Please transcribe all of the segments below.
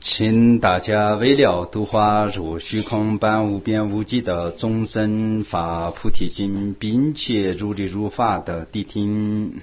请大家为了度化如虚空般无边无际的众生发菩提心，并且如理如法的谛听。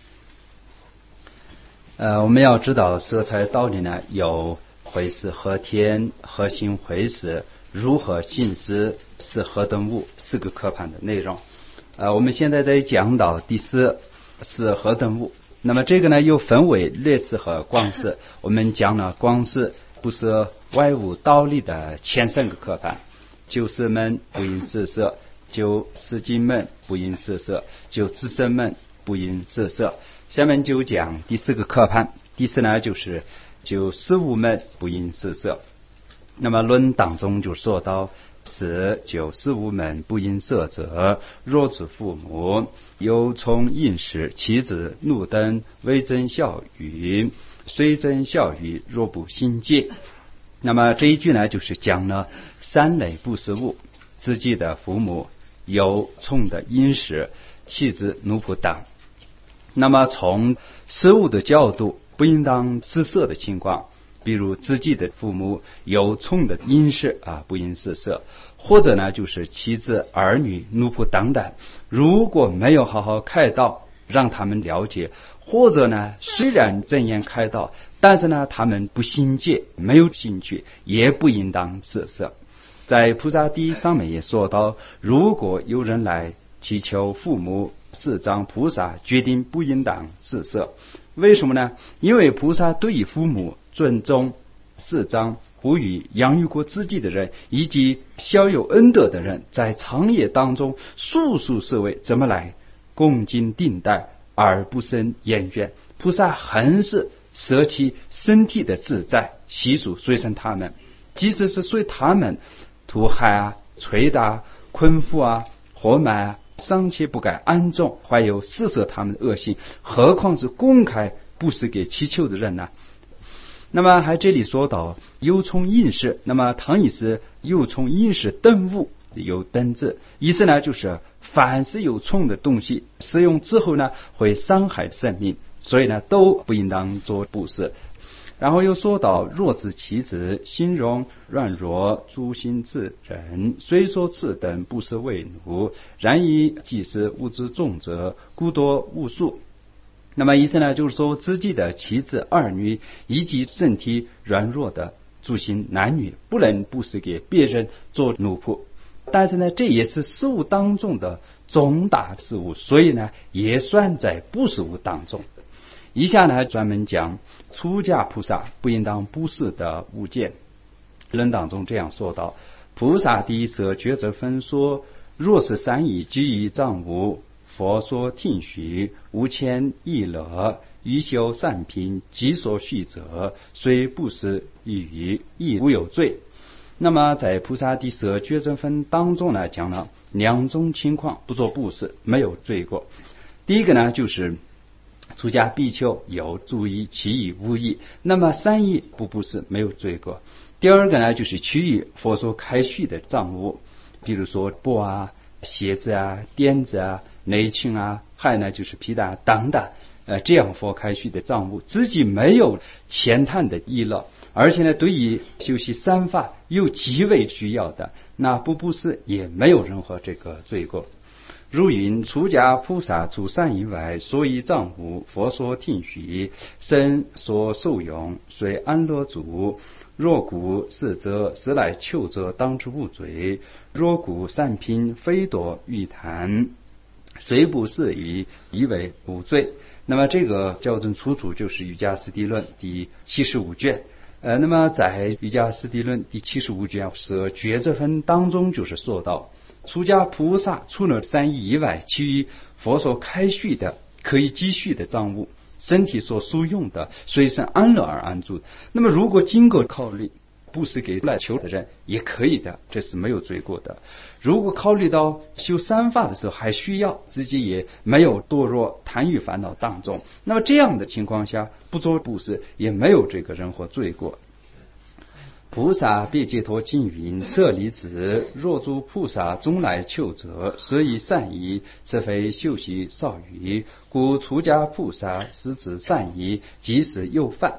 我们要知道色彩道理呢，有慧识、和天、和心、慧识、如何信思是何等物四个课盘的内容。我们现在在讲到第四是何等物。那么这个呢又分为略识和光识。我们讲了光识不是外物道理的前三个课盘：九识门不应色色，九识经门不应色色，九知声门不应色色。下面就讲第四个课盘。第四呢就是九识五门不应色色。那么论当中就说到是九识五门不应色者，若知父母有从应时，其子怒灯为真孝语，虽真孝语，若不心戒。那么这一句呢就是讲了三类不识物：自己的父母有从的因时，妻子怒不当。那么从事物的角度，不应当失色的情况，比如自己的父母有从的因时不应失色，或者呢就是妻子儿女怒不当的，如果没有好好开导让他们了解，或者呢虽然正言开导，但是呢他们不心戒，没有兴趣，也不应当失色。在菩萨第一上面也说到，如果有人来祈求父母，四张菩萨决定不应当失色。为什么呢？因为菩萨对于父母尊重，四张呼吁养育过自己的人以及小有恩德的人，在长夜当中速速是为怎么来恭敬顶戴而不生厌倦。菩萨很是舍弃身体的自在习俗随身他们，即使是随他们屠害捶打困缚活埋尚且不该安众，还有施舍他们的恶行，何况是公开布施给祈求的人呢？那么还这里说到有从因时，那么唐意是有从因时等物，有等字，意思呢就是凡是有从的东西使用之后呢会伤害生命，所以呢都不应当做布施。然后又说到弱智其子，心容软弱，诸心自忍，虽说此等不是为奴，然以即是物之重者，故多无数。那么意思呢就是说自己的妻子儿女以及身体软弱的诸心男女不能布施给别人做奴仆，但是呢这也是事物当中的重大事物，所以呢也算在不识物当中。以下呢专门讲出家菩萨不应当布施的物件。论当中这样说道：菩萨第一舍觉者分说，若是三义居于藏物，佛说听许，无牵意乐，欲修善品，即所需者，虽布施语，亦无有罪。那么在菩萨第舍觉者分当中呢讲了两种情况不做布施没有罪过。第一个呢就是出家比丘有注意其义无义，那么三义不布施没有罪过。第二个呢就是区域佛所开许的藏物，比如说钵鞋子垫子内裙还有呢就是皮带等等，这样佛开许的藏物自己没有浅谈的意乐，而且呢对于修习三法有极为需要的，那不布施也没有任何这个罪过。如云出家菩萨除善以外，所以藏物佛所听许，身所受用，虽安乐足。若故是则时来求者当之无罪，若故善品非多欲谈，虽不是以为无罪。那么这个校正出处就是瑜伽师地论第75卷。那么在瑜伽师地论第75卷是觉者分当中就是说到，出家菩萨除了三义以外，其余佛所开许的可以积蓄的藏物，身体所输用的，随身安乐而安住。那么如果经过考虑布施给来求的人也可以的，这是没有罪过的。如果考虑到修三法的时候还需要自己也没有堕落贪欲烦恼当中，那么这样的情况下不做布施也没有这个任何罪过。菩萨别解脱经云：舍利子，若诸菩萨终来求者，舍以善意，此非修习少语，故出家菩萨施之善意，即是有犯。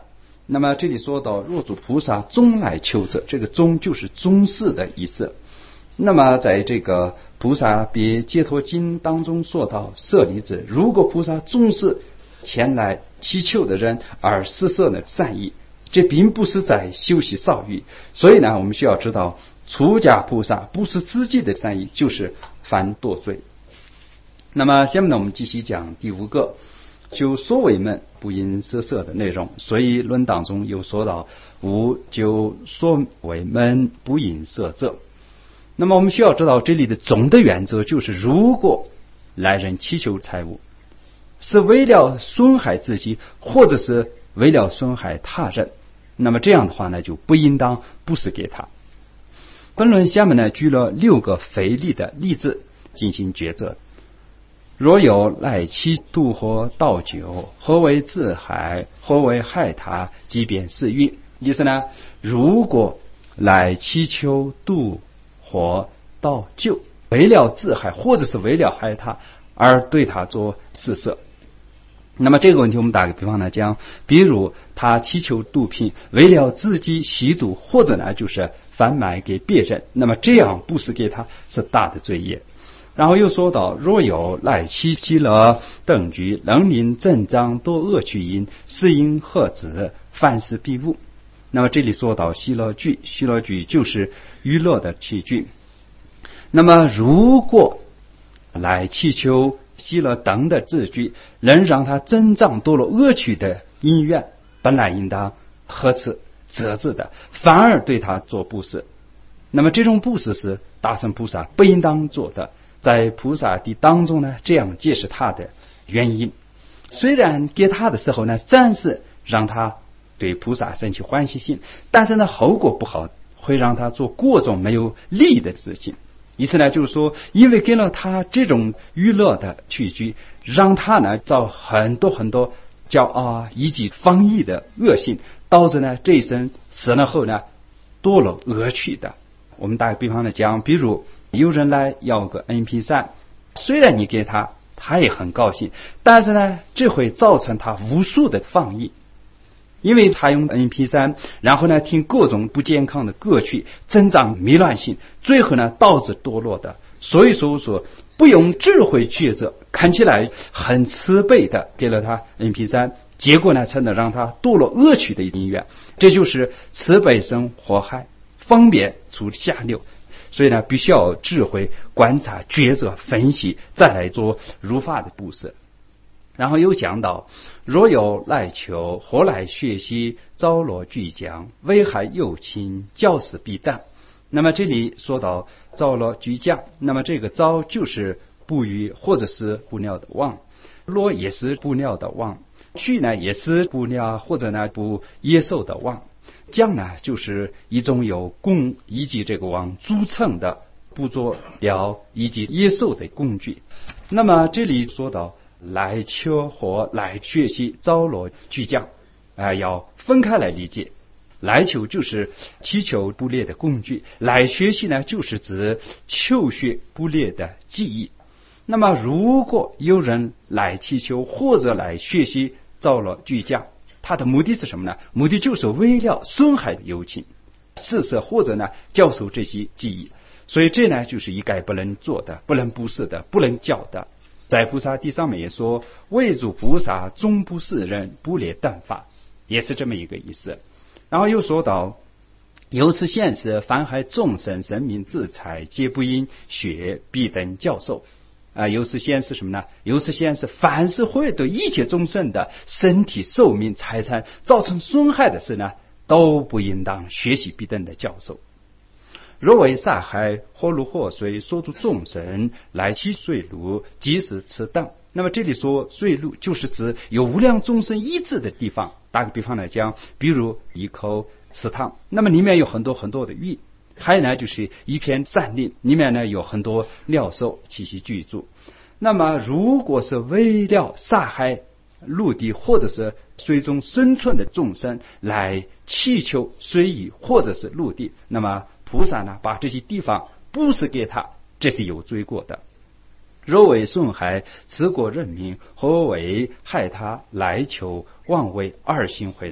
那么这里说到若主菩萨终来求者，这个终就是终世的意思。那么在这个菩萨别解脱经当中说到舍利子，如果菩萨重视前来祈求的人而施舍的善意，这并不是在修习少欲。所以呢，我们需要知道出家菩萨不是自己的善意，就是犯堕罪。那么下面呢，我们继续讲第5个，就所为们不应施舍的内容。所以论当中有说到无就所为们不应施者。那么我们需要知道这里的总的原则就是，如果来人祈求财物是为了损害自己或者是为了损害他人，那么这样的话呢，就不应当布施给他。本论下面呢举了6个非礼的例子进行抉择。若有来祈度或倒酒，何为自害，何为害他，即便是欲。意思呢，如果来祈求度或倒酒，为了自害或者是为了害他而对他做施舍，那么这个问题我们打个比方来讲，比如他祈求毒品为了自己吸毒，或者呢就是贩卖给别人，那么这样布施给他是大的罪业。然后又说到若有来祈积乐等具，能令正章多恶趣因，是因何子，凡事必误。那么这里说到喜乐具，喜乐具就是娱乐的器具。那么如果来祈求喜乐等的字句能让他增长多了恶趣的因缘，本来应当呵斥责之的，反而对他做布施。那么这种布施是大乘菩萨不应当做的。在菩萨地当中呢，这样解释他的原因。虽然给他的时候呢，暂时让他对菩萨生起欢喜心，但是呢，后果不好，会让他做各种没有利益的事情。意思呢，就是说，因为给了他这种娱乐的器具，让他呢造很多很多骄傲以及放逸的恶性，导致呢这一生死了后呢多了恶趣的。我们打个比方来讲，比如有人来要个 MP3， 虽然你给他，他也很高兴，但是呢，这会造成他无数的放逸。因为他用 MP3， 然后呢听各种不健康的歌曲，增长迷乱性，最后呢导致堕落的。所以说不用智慧抉择，看起来很慈悲的给了他 MP3， 结果呢成了让他堕落恶趣的因缘。这就是慈悲生祸害，方便出下流。所以呢，必须要智慧观察、抉择、分析，再来做如法的布施。然后又讲到，若有来求或来学习，招罗俱讲，危害友亲，教师必当。那么这里说到招罗俱讲，那么这个招就是不与或者是不鸟的妄，罗也是不鸟的妄，俱呢也是不鸟或者呢不野兽的妄，讲呢就是一种有供以及这个妄组成的不作了以及野兽的工具。那么这里说到来求或来学习，招罗俱讲，要分开来理解。来求就是祈求不劣的工具，来学习呢就是指求学不劣的技艺。那么如果有人来祈求或者来学习招罗俱讲，他的目的是什么呢？目的就是为了损害友情、施舍或者呢教授这些技艺。所以这呢就是一概不能做的，不能布施的，不能教的。在菩萨地上面也说，为诸菩萨终不是人，不劣等法，也是这么一个意思。然后又说到，由此显示凡害众生生命自财，皆不应学必等教授。由此显示什么呢？由此显示凡是会对一切众生的身体、寿命、财产造成损害的事呢，都不应当学习必等的教授。若为杀害或入祸水，所助众生来其水路，即是此等。那么这里说水路就是指有无量众生依止的地方。打个比方来讲，比如一口池塘，那么里面有很多很多的鱼，还有呢就是一片山林，里面呢有很多鸟兽栖息居住。那么如果是为了杀害陆地或者是水中生存的众生来祈求水域或者是陆地，那么菩萨呢把这些地方布施给他，这是有罪过的。若为损害此国人民，或为害他来求妄为二心回事。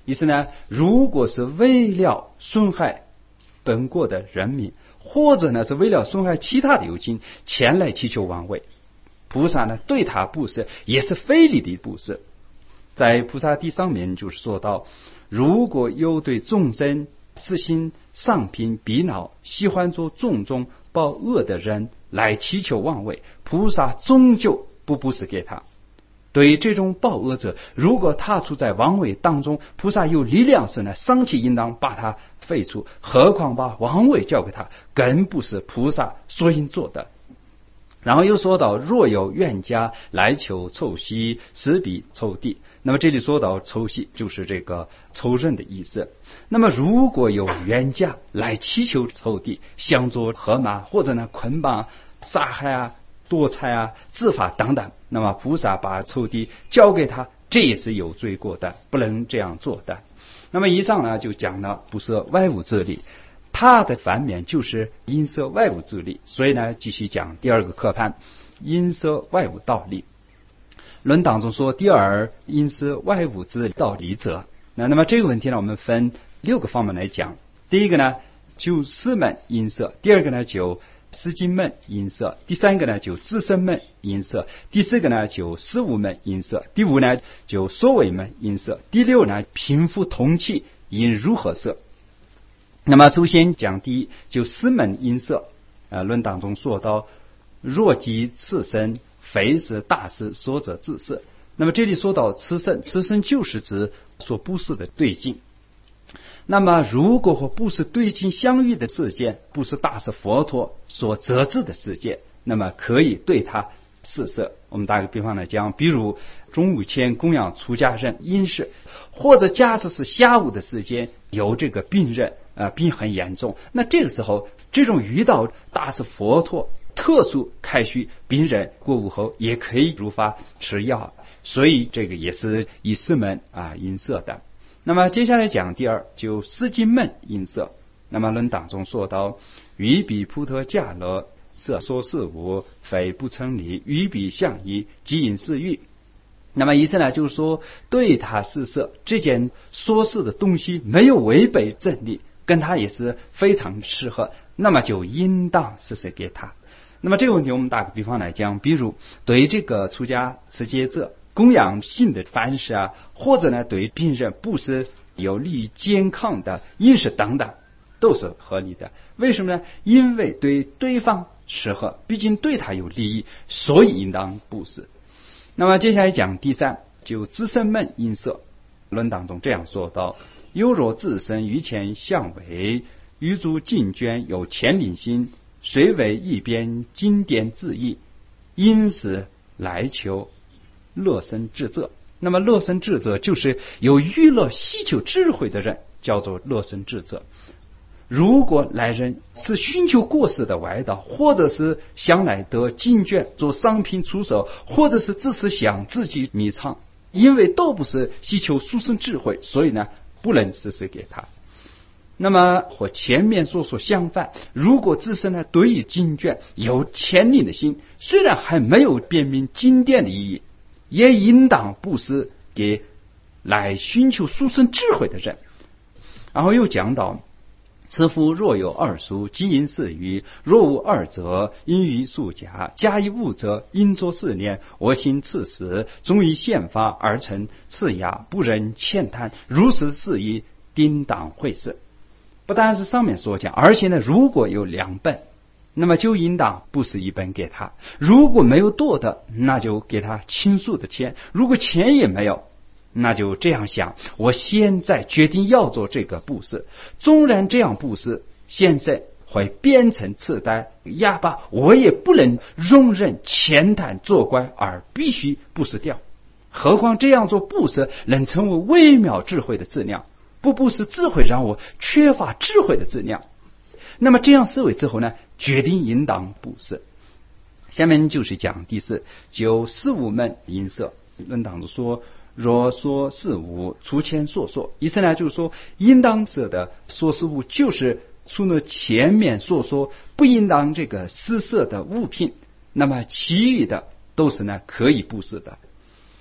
意思呢，如果是为了损害本国的人民，或者呢是为了损害其他的有情前来祈求王位，菩萨呢对他布施也是非礼的布施。在菩萨地上面就是说到，如果有对众生私心上品逼恼，喜欢做种种报恶的人来祈求王位，菩萨终究不布施给他。对于这种报恶者，如果他处在王位当中，菩萨有力量时呢，尚且应当把他废除，何况把王位交给他，更不是菩萨所应做的。然后又说到，若有冤家来求仇息，实彼仇敌。那么这里说到仇息，就是这个仇人的意思。那么如果有冤家来祈求仇敌，想做合马，或者呢捆绑、杀害啊、夺财啊、自罚等等，那么菩萨把仇敌交给他，这也是有罪过的，不能这样做的。那么以上呢就讲了不是外物之理，它的反面就是因摄外物之理。所以呢继续讲第二个课判，因摄外物道理。论当中说，第二因摄外物之道理者，那么这个问题呢我们分6个方面来讲。第一个呢就师门因摄，第二个呢就师经门因摄，第三个呢就自身门因摄，第四个呢就事物门因摄，第五呢就所为门因摄，第六呢贫富同气因如何摄。那么首先讲第一，就师门因摄。论当中说到，若即次生，非是大事，说者自是。那么这里说到次生，次生就是指所布施的对境。那么如果和布施对境相遇的事件，不是大是佛陀所责制的事件，那么可以对他施舍。我们打个比方来讲，比如中午前供养出家人因事，或者假设是下午的时间有这个病人病很严重，那这个时候这种遇到大是佛陀特殊开许病人过午后也可以如法吃药，所以这个也是以师门因摄的。那么接下来讲第二，就师经门因摄。那么论当中说到，于彼菩提伽罗摄说事物，非不成理，于彼相依，即因是欲。那么意思呢就是说，对他施舍这件说事的东西没有违背真理，跟他也是非常适合，那么就应当施舍给他。那么这个问题我们打个比方来讲，比如对这个出家持戒者供养性的饭食或者呢对病人布施有利于健康的饮食等等，都是合理的。为什么呢？因为对对方适合，毕竟对他有利益，所以应当布施。那么接下来讲第三，就自身门因摄。论当中这样说到，有若自身于前相违，于诸进捐有前领心，虽为一边经典自义，因此来求乐生智者。那么乐生智者就是有娱乐希求智慧的人，叫做乐生智者。如果来人是寻求过世的外道，或者是想来得经卷做商品出售，或者是只是想自己迷藏，因为都不是希求殊胜智慧，所以呢不能施舍给他。那么和前面所说相反，如果自身呢对于经卷有牵引的心，虽然还没有辨明经典的意义，也应当布施给来寻求殊胜智慧的人。然后又讲到，此夫若有二书，即因事于；若无二者，因于数假。假以物者，因作4年，我心刺死，终于宪法而成次牙，不忍欠贪。如是事宜，叮当会事。不但是上面所讲，而且呢，如果有2本，那么就应当布施1本给他；如果没有多的，那就给他倾诉的钱；如果钱也没有，那就这样想，我现在决定要做这个布施，纵然这样布施现在会变成痴呆哑巴，我也不能容忍浅谈作怪而必须布施掉。何况这样做布施能成为微妙智慧的质量，不布施智慧让我缺乏智慧的质量。那么这样思维之后呢，决定应当布施。下面就是讲第4，就事物门因摄。论当中说，若说事物，除前所说，意思呢就是说，应当者的说事物就是除了前面所说不应当这个施舍的物品，那么其余的都是呢可以布施的。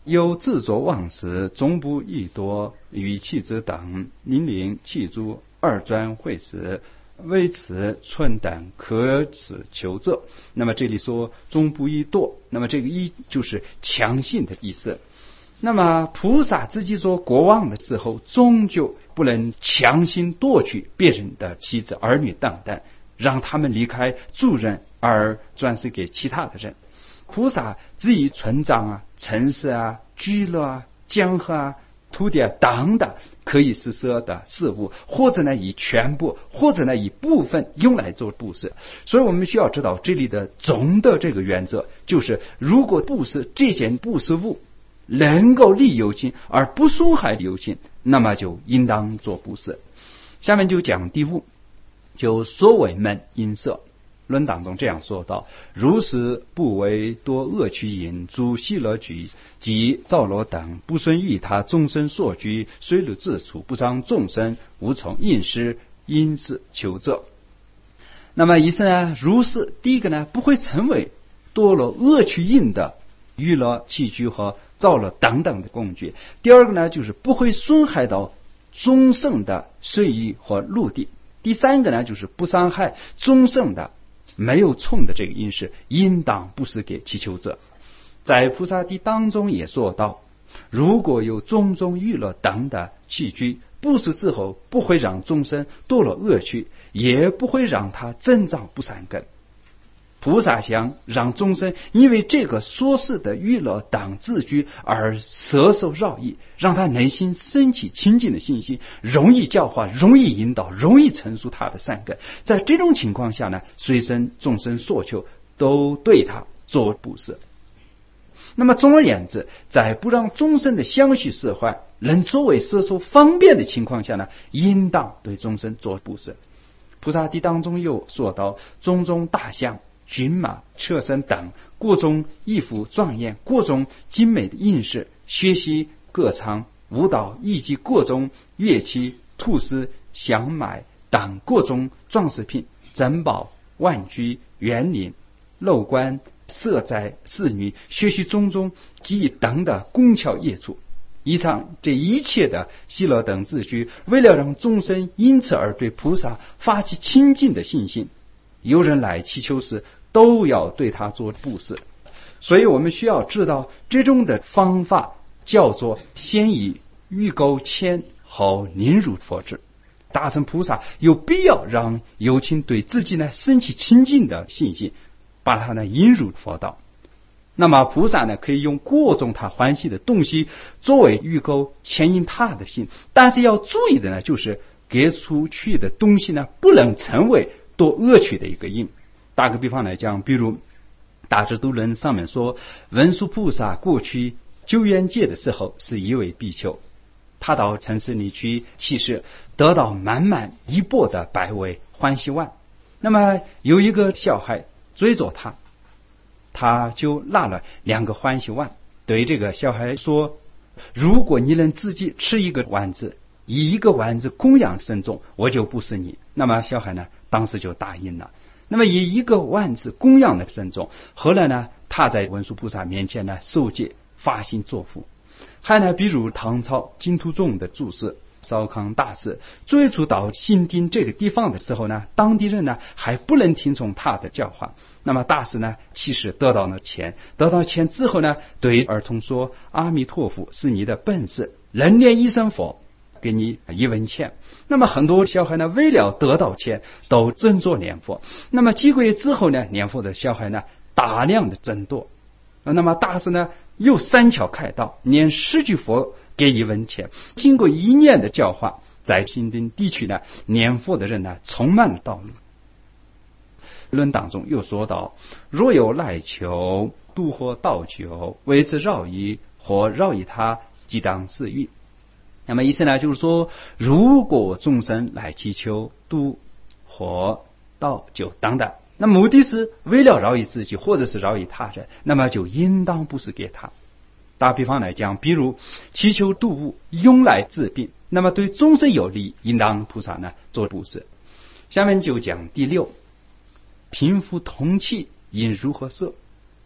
有自作妄食，终不益多，与弃之等，宁陵弃诸，二专会食，为此寸等可使求者。那么这里说终不益多，那么这个益就是强信的意思。那么菩萨自己做国王的时候，终究不能强行夺取别人的妻子儿女等等，让他们离开主人而转世给其他的人。菩萨只以村长啊、城市啊、居乐啊、江河啊、土地啊等等可以施舍的事物，或者呢以全部，或者呢以部分用来做布施。所以我们需要知道这里的总的这个原则，就是如果布施这件布施物能够利有情而不损害有情，那么就应当做布施。下面就讲第五，就所为门因舍。论当中这样说道：如是不为多恶趣因，诸喜乐具及造乐等，不顺于他众生所居，虽入自处，不伤众生，无从应施，因是求者。那么意思呢，如是第一个呢，不会成为多了恶趣因的娱乐器具和造乐等等的工具。第二个呢，就是不会损害到众生的水域和陆地。第三个呢，就是不伤害众生的没有冲的这个因是应当布施给祈求者。在菩萨地当中也说到，如果有种种娱乐等的器具，布施之后不会让众生堕了恶趣，也不会让他增长不善根。菩萨想让众生因为这个所示的娱乐等自居而摄受饶益，让他内心升起清净的信心，容易教化，容易引导，容易成熟他的善根。在这种情况下呢，随身众生所求都对他做布施。那么总而言之，在不让众生的相续释怀能作为摄受方便的情况下呢，应当对众生做布施。菩萨地当中又说到，种种大象、骏马、车身等各种衣服庄严，各种精美的印饰，学习歌唱、舞蹈，以及各种乐器、吐司、香买等各种装饰品、珍宝、玩具、园林、楼观、色在、侍女，学习种种技艺等的工巧业处。以上这一切的喜乐等自居，为了让众生因此而对菩萨发起亲近的信心，有人来祈求时都要对他做布施。所以我们需要知道，这种的方法叫做先以欲钩牵后凝入佛智。大乘菩萨有必要让有情对自己呢升起亲近的信心，把他呢引入佛道。那么菩萨呢可以用各种他欢喜的东西作为欲钩牵引他的心，但是要注意的呢，就是给出去的东西呢不能成为多恶趣的一个因。打个比方来讲，比如大智度论上面说，文殊菩萨过去救援界的时候是一位比丘，他到城市里去乞食，得到满满一钵的百味欢喜丸。那么有一个小孩追着他，他就拿了2个欢喜丸，对这个小孩说，如果你能自己吃一个丸子，以1个丸子供养僧众，我就布施你。那么小孩呢当时就答应了。那么以1个丸子供养的僧众，后来呢他在文殊菩萨面前呢受戒发心作福。还呢比如唐朝净土宗的住持少康大师，最初到新丁这个地方的时候呢，当地人呢还不能听从他的教化。那么大师呢其实得到了钱，得到钱之后呢，对儿童说，阿弥陀佛是你的本事，能念一声佛，给你1文钱。那么很多小孩呢为了得到钱都争着念佛。那么几个月之后呢，念佛的小孩呢大量的增多。那么大师呢又三巧开导，念10句佛给1文钱。经过1年的教化，在新丁地区呢念佛的人呢充满了道路。论当中又说到，若有来求度或道求，为之饶益或饶益他，即当自欲。那么意思呢就是说，如果众生来祈求度或道就等等，那目的是为了饶益自己或者是饶益他人，那么就应当布施给他。打比方来讲，比如祈求度物用来治病，那么对众生有利，应当菩萨呢做布施。下面就讲第6，贫富同气应如何摄。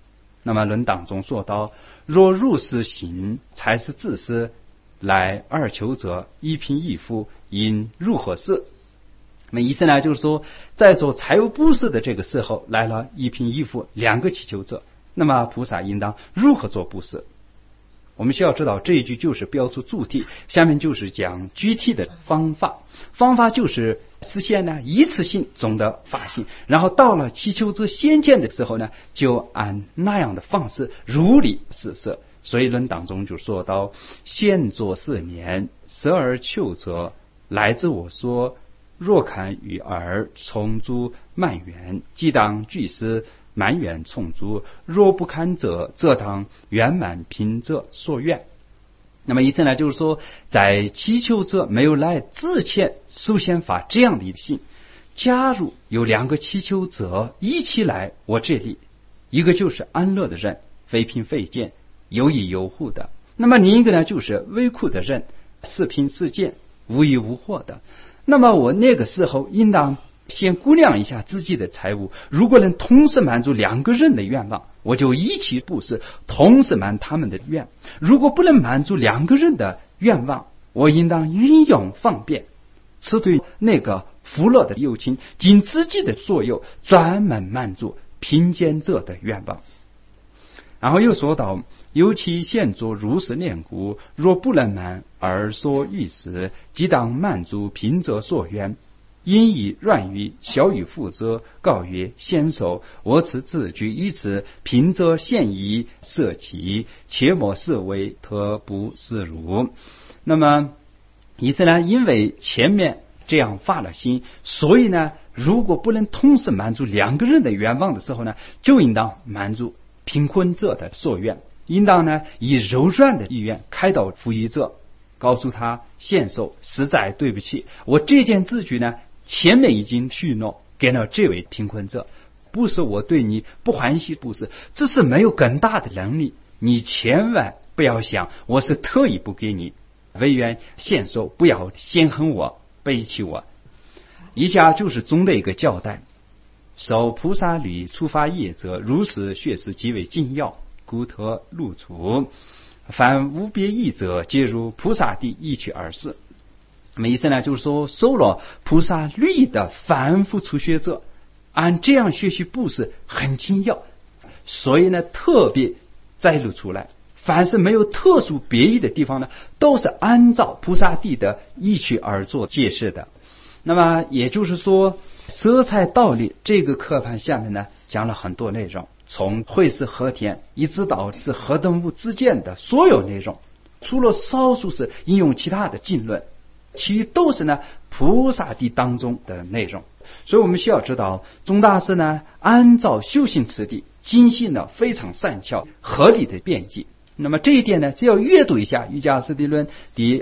那么论当中说到，若如是行，才是自私，来二求者，一贫一富，应如何是？那么意思呢，就是说，在做财务布施的这个时候，来了一贫一富两个祈求者，那么菩萨应当如何做布施？我们需要知道，这一句就是标出主题，下面就是讲具体的方法。方法就是实现呢一次性中的发心，然后到了祈求者先见的时候呢，就按那样的方式如理施设。所以论当中就说到，现作4年，12求者，来自我说，若堪与尔，充足满愿，即当具施满愿充足，若不堪者，则当圆满凭者所愿。那么意思呢，就是说，在祈求者没有来之前，首先发这样的一个心。假如有2个祈求者一起来我这里，一个就是安乐的人，非贫非贱，有益有护的；那么另一个呢，就是微苦的人，是贫是贱，无益无祸的。那么我那个时候应当先估量一下自己的财物，如果能同时满足2个人的愿望，我就一起布施，同时满他们的愿；如果不能满足2个人的愿望，我应当运用方便，此对那个福乐的友情，尽自己的所有，专门满足贫贱者的愿望。然后又说到，尤其现作如是念故，若不能满而所欲时，即当满足贫者所愿。因以软语小语负责，告曰：先手，我此自居于此，贫者现以舍其，切莫视为特不是如。那么意思呢，因为前面这样发了心，所以呢，如果不能同时满足2个人的愿望的时候呢，就应当满足贫困者的所愿，应当呢以柔软的意愿开导富裕者，告诉他：现手，实在对不起，我这件字据呢前面已经许诺给了这位贫困者，不是我对你不欢喜，不是，只是没有更大的能力，你千万不要想我是特意不给你，唯愿现手，不要先恨我，背弃我。以下就是总的一个交代。受菩萨律出发业者，如是学识极为精要，故特录出。凡无别义者，皆如菩萨地一去而逝。那么意思呢，就是说，受了菩萨律的凡夫初学者，按这样学习布施很精要，所以呢特别摘录出来。凡是没有特殊别义的地方呢，都是按照菩萨地的一去而做解释的。那么也就是说，色彩道理这个课盘下面呢讲了很多内容，从会是和田一直到是何等物之间的所有内容，除了少数是引用其他的经论，其余都是呢菩萨地当中的内容。所以我们需要知道，宗大师呢按照修行次第精细呢非常善巧合理的辩解。那么这一点呢，只要阅读一下《瑜伽师地论》第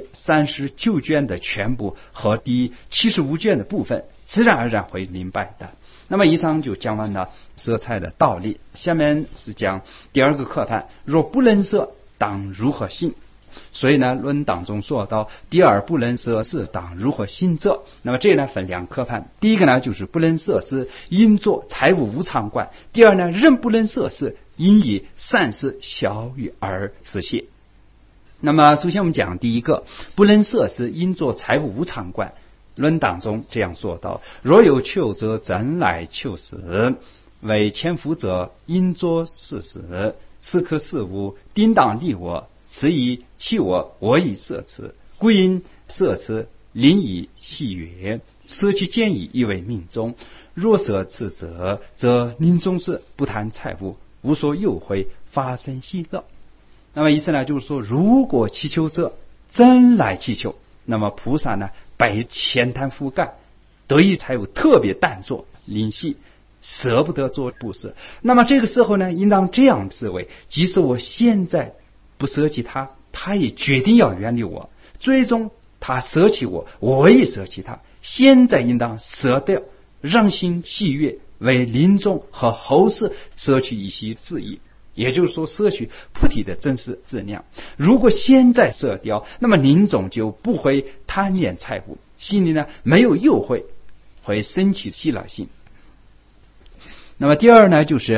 39卷的全部和第75卷的部分，自然而然会明白的。那么以上就讲完了色彩的道理，下面是讲第2个课盘，若不能色，当如何行？所以呢，论当中说到第2不能色是当如何行者。那么这呢分2课盘，第一个呢就是不能色是应作财务无常观，第2呢仍不能色是应以善事小于而辞谢。那么首先我们讲第一个，不能色是应作财务无常观。论当中这样说道：若有求者真来求实，为前夫者应作事实，此刻事物定当利我，此以弃我，我以舍此，故因舍此，临以细曰：舍去见以为命中。若舍此者，则临终时不谈财物，无所诱惑，发生喜乐。那么意思呢，就是说，如果祈求者真来祈求，那么菩萨呢被浅谈覆盖，得以财物特别淡作灵细，舍不得做布施。那么这个时候呢，应当这样思维：即使我现在不舍弃他，他也决定要远离我，最终他舍弃我，我也舍弃他。现在应当舍掉，让心喜悦，为临终和后世舍去一些自意，也就是说舍去菩提的真实质量。如果现在舍掉，那么临终就不会贪恋财物，心里呢没有诱惑，会升起喜乐心。那么第2呢，就是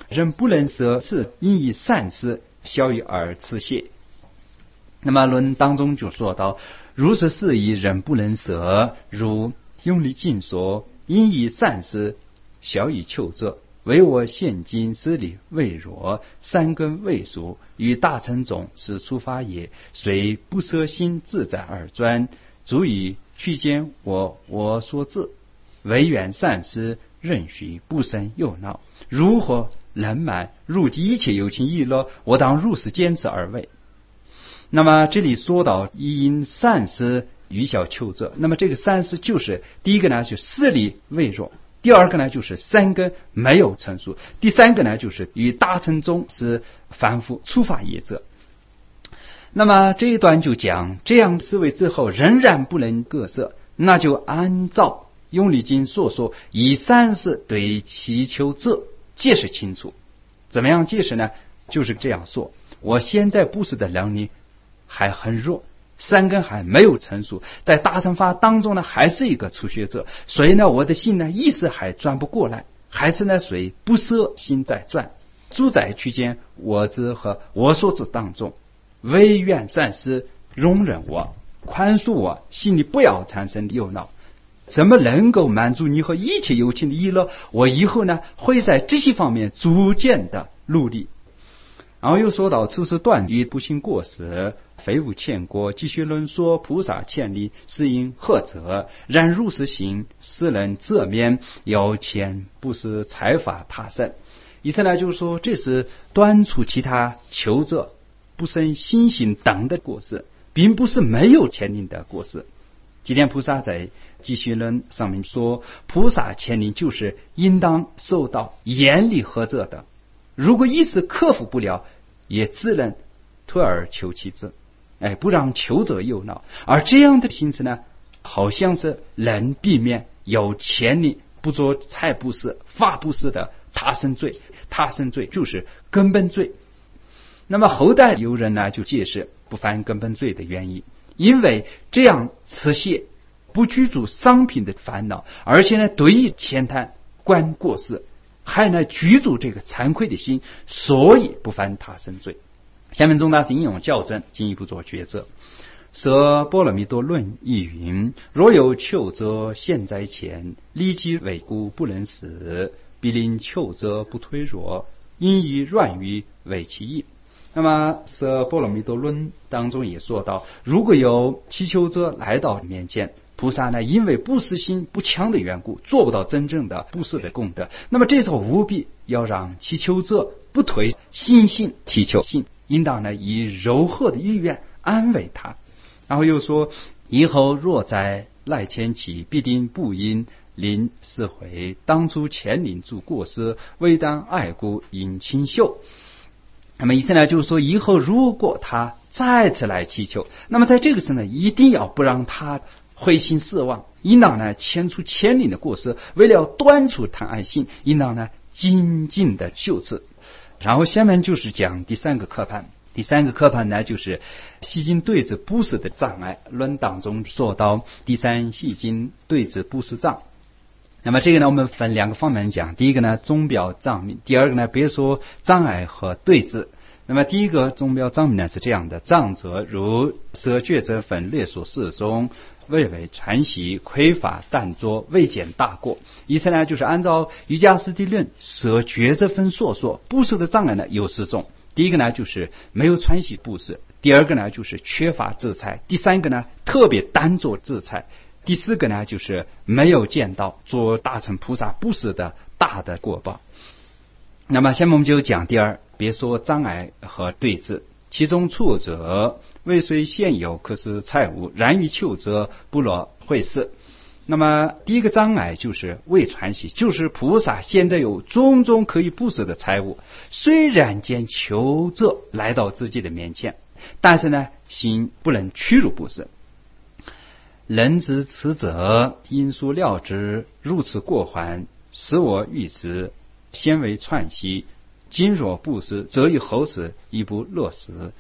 人不能舍，是因以善施，小于而辞谢。那么论当中就说到，如是事宜，人不能舍，如用力尽所，因以善施，小以求者。唯我现今思理未弱，三根未熟，与大乘种是出发也，虽不舍心自在而专，足以去见我所知，唯愿善施，任许不生忧恼。如何能满入敌一切有情意乐，我当如是坚持而为。那么这里说到因善施于小求者，那么这个善施就是第一个呢，就思理未弱，第二个呢就是三根没有成熟，第三个呢就是与大乘中是凡夫初发业者。那么这一段就讲这样思维之后仍然不能割舍，那就按照用力经所说，以善施对祈求者解释清楚。怎么样解释呢？就是这样说，我现在布施的能力还很弱，三根还没有成熟，在大乘法当中呢还是一个初学者，所以呢我的心呢意识还转不过来，还是呢随不舍心在转，住在区间我知和我所知当中，唯愿善施，容忍我，宽恕我，心里不要产生忧恼。怎么能够满足你和一切有情的意乐？我以后呢会在这些方面逐渐的努力。然后又说到此时断于不行过失，非无欠过，继续论说菩萨欠力，是因何者？然如是行，是能遮面，有钱不是财法他生。意思呢就是说，这是断除其他求者不生心行等的过失，并不是没有欠令的过失。吉田菩萨在继续论上面说，菩萨欠令就是应当受到严厉呵责的，如果一时克服不了，也只能退而求其次，不让求者忧恼。而这样的心思呢，好像是能避免有前例不做财布施、法布施的他生罪。他生罪就是根本罪。那么后代有人呢就解释不犯根本罪的原因，因为这样持戒不居住商品的烦恼，而且呢对于浅谈观过失，还呢居住这个惭愧的心，所以不犯他生罪。下面宗大师引用校正，进一步做抉择。舍波罗蜜多论亦云：若有求者现在前，立即为故不能死，必令求者不退弱，因以软语为其意。那么舍波罗蜜多论当中也说到，如果有祈求者来到面前，菩萨呢因为布施心不强的缘故，做不到真正的布施的功德，那么这时候务必要让祈求者不退心性祈求心，应当呢以柔和的意愿安慰他。然后又说，以后若在赖前起，必定不因临释悔，当初前领助过失，未当爱故应清秀。那么意思呢就是说，以后如果他再次来祈求，那么在这个时候呢一定要不让他灰心失望，应当呢牵出前领的过失，为了断除贪爱心，应当呢精进的修持。然后下面就是讲第三个科判。第三个科判呢就是细经对治布施的障碍。论当中说到第三细经对治布施障。那么这个呢我们分两个方面讲，第一个呢总表障命，第二个呢别说障碍和对治。那么第一个总表障命呢是这样的：障者如舍觉者分略所示中，未为传习，匮乏淡拙，未见大过。意思呢就是按照瑜伽师地论舍觉者分所说，布施的障碍呢有4种。第一个呢就是没有传习布施，第二个呢就是缺乏自财，第三个呢特别单做自财，第四个呢就是没有见到做大乘菩萨布施的大的果报。那么下面我们就讲第二，别说障碍和对治。其中处者未虽现有，可是财物，然于求者不落会事。那么第一个障碍就是未传习，就是菩萨现在有种种可以布施的财物，虽然见求者来到自己的面前，但是呢心不能屈辱布施。人之此者，因所料之，如此过患，使我欲之，先为传习。今若布施，则以后世亦不落实。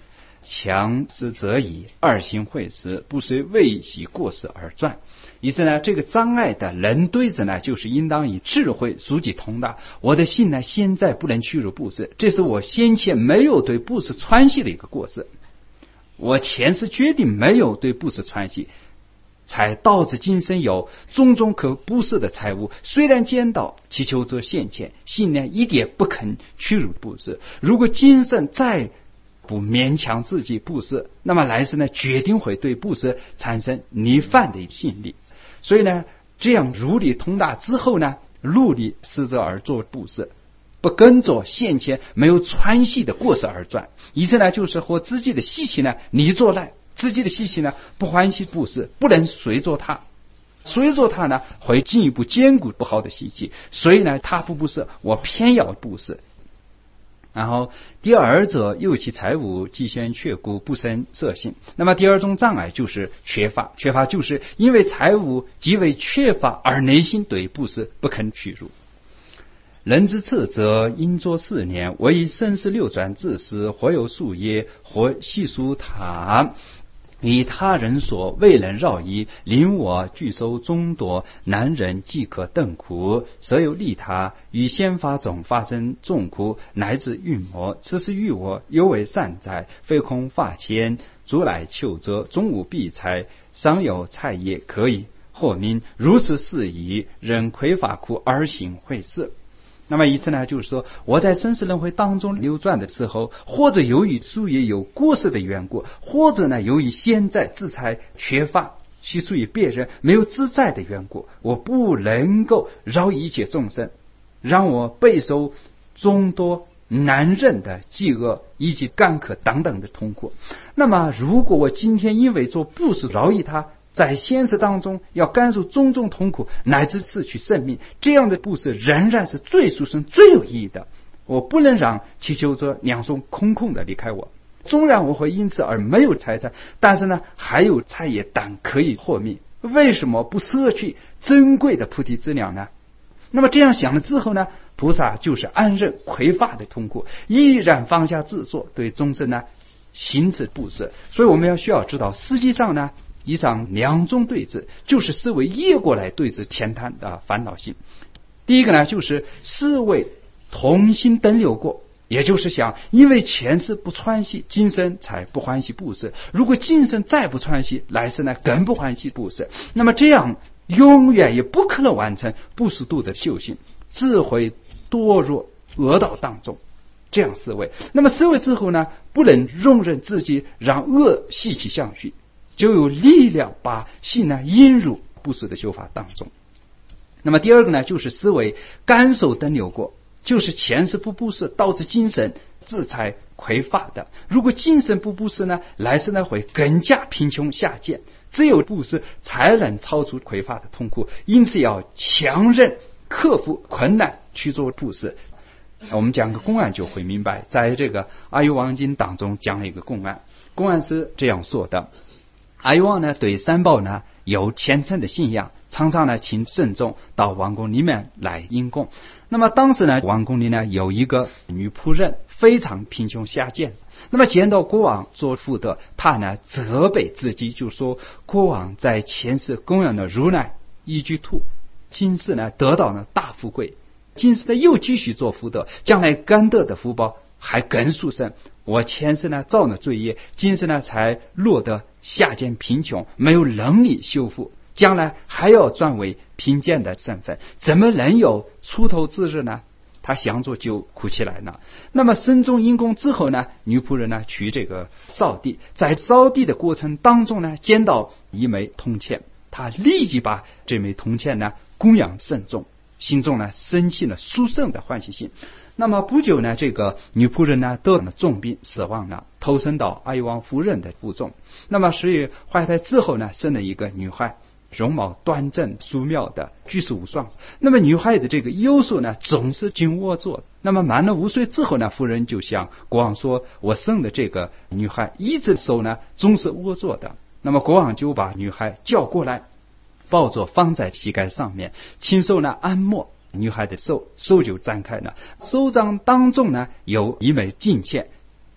强之则以，二心会时，不虽未习过失而转。意思呢，这个障碍的人对子呢，就是应当以智慧疏己通达。我的心呢，现在不能屈辱布施，这是我先前没有对布施川系的一个过失。我前世决定没有对布施川系，才导致今生有种种可布施的财物。虽然见到祈求者现前，心呢一点不肯屈辱布施。如果今生再不勉强自己布施，那么来世呢，决定会对布施产生逆反的心理。所以呢，这样如理通达之后呢，努力施者而做布施，不跟着先前没有川系的过失而转。意思呢，就是和自己的习气呢逆着来，自己的习气呢不欢喜布施，不能随着他，随着他呢会进一步兼顾不好的习气。所以呢，他不布施，我偏要布施。然后第二者，又其财物既先确故，不生色性。那么第二种障碍就是缺乏，缺乏就是因为财物极为缺乏而内心对布施不肯屈辱。人之次则应作4年，为生死流转自私，或有数业，或细数他，以他人所未能饶益，令我拒收众多，难忍即可等苦，舍有利他，于先发中发生众苦，乃至欲魔。此事于我尤为善哉，非空发千，足来求者，终无必财，尚有菜业可以获命。如此事宜，人匮乏苦而行会事。那么意思呢，就是说我在生死轮回当中流转的时候，或者由于属于有过失的缘故，或者呢由于现在自财缺乏，系属于别人没有自在的缘故，我不能够饶一切众生，让我备受众多难忍的饥饿以及干渴等等的痛苦。那么如果我今天因为做布施饶益他，在现实当中要感受种种痛苦，乃至失去生命，这样的布施仍然是最殊胜最有意义的。我不能让祈求者两手空空的离开我，纵然我会因此而没有财产，但是呢还有财业等可以获命，为什么不舍去珍贵的菩提资粮呢？那么这样想了之后呢，菩萨就是安忍匮乏的痛苦，依然放下自作，对众生呢行持布施。所以我们需要知道，实际上呢以上两种对治，就是思维业过来对治浅贪的烦恼心。第一个呢，就是思维同心等流过，也就是想，因为前世不传习，今生才不欢喜布施。如果今生再不传习，来世呢更不欢喜布施。那么这样永远也不可能完成布施度的修行，只会堕入恶道当中。这样思维，那么思维之后呢，不能容忍自己让恶习气相续，就有力量把心呢引入布施的修法当中。那么第二个呢，就是思维感受等流过，就是前世不布施导致今生自财匮乏的。如果今生不布施呢，来世呢会更加贫穷下贱。只有布施才能超出匮乏的痛苦，因此要强忍克服困难去做布施。我们讲个公案就会明白，在这个阿育王经当中讲了一个公案，公案是这样说的：阿育王呢对三宝呢有虔诚的信仰，常常呢请圣众到王宫里面来因供。那么当时呢，王宫里呢有一个女仆人，非常贫穷下贱。那么见到国王做福德，他呢责备自己，就说国王在前世供养的如来一具兔，今世呢得到了大富贵，今世呢又继续做福德，将来甘得的福报还更殊胜。我前世呢造了罪业，今世呢才落得下贱贫穷，没有能力修复，将来还要转为贫贱的身份，怎么能有出头之日呢？他想着就哭起来了。那么慎重因供之后呢，女仆人呢去这个扫地，在扫地的过程当中呢，见到一枚铜钱，他立即把这枚铜钱呢供养圣众，心中呢升起了殊胜的欢喜心。那么不久呢，这个女仆人呢得了重病死亡了，投身到阿育王夫人的腹中。那么所以怀胎之后呢，生了一个女孩，容貌端正淑妙的，举世无双。那么女孩的这个优秀呢，总是经我做。那么满了5岁之后呢，夫人就向国王说，我生的这个女孩一直手呢总是我做的。那么国王就把女孩叫过来，抱着放在膝盖上面，亲手呢按摩女孩的手，手就展开了，手掌当中呢有一枚金钱，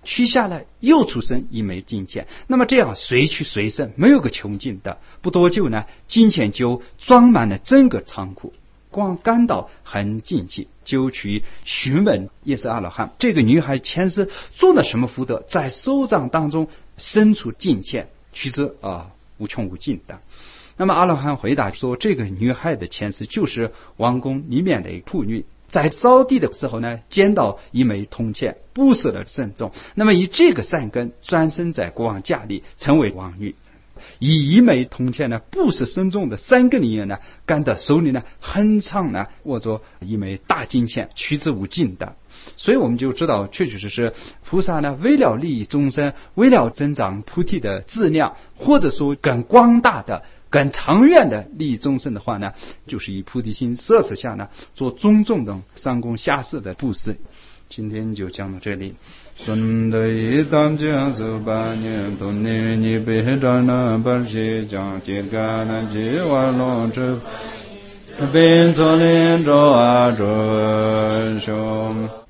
取下来又出生一枚金钱，那么这样随取随剩，没有个穷尽的。不多久呢，金钱就装满了整个仓库。光感到很惊奇，就去询问耶斯阿罗汉，这个女孩前世做了什么福德，在手掌当中生出金钱，取之无穷无尽的。那么阿罗汉回答说，这个女孩的前世就是王宫里面的妇女，在扫地的时候呢，捡到一枚铜钱，布施了慎重，那么以这个善根转生在国王家里，成为王女。以一枚铜钱呢，布施深重的三个人呢，感到手里呢很长呢，握着一枚大金钱，取之无尽的。所以我们就知道，确确实实菩萨呢，为了利益众生，为了增长菩提的质量，或者说更广大的、更长远的利益众生的话呢，就是以菩提心摄持下呢，做种种的上供下施的布施。今天就讲到这里。顺德一当将手把年多年你被着那把些将结干那结完了之变作连着准凶。